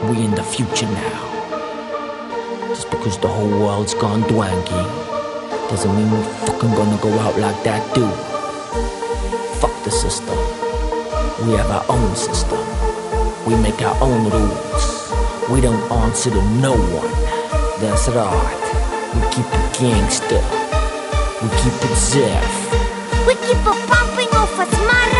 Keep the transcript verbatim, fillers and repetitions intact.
We in the future now. Just because the whole world's gone dwanky doesn't mean we fucking gonna go out like that, dude. Fuck the system. We have our own system. We make our own rules. We don't answer to no one. That's right. We keep it gangster. We keep it safe. We keep it pumping off a smart